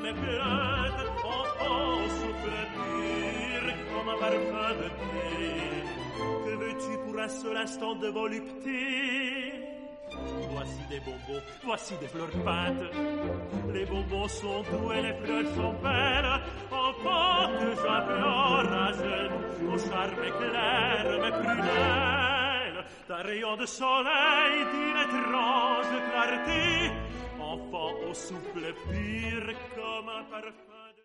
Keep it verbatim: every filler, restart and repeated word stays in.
les plaintes, enfant souffle pur comme un parfum de thé. Que veux-tu pour un seul instant de volupté? Voici des bonbons, voici des fleurs peintes. Les bonbons sont doux et les fleurs sont belles. Enfant que j'adore à jeune, ton charme éclaire mes prunelles. D'un rayon de soleil d'une étrange clarté, enfant au souffle pur comme un parfum.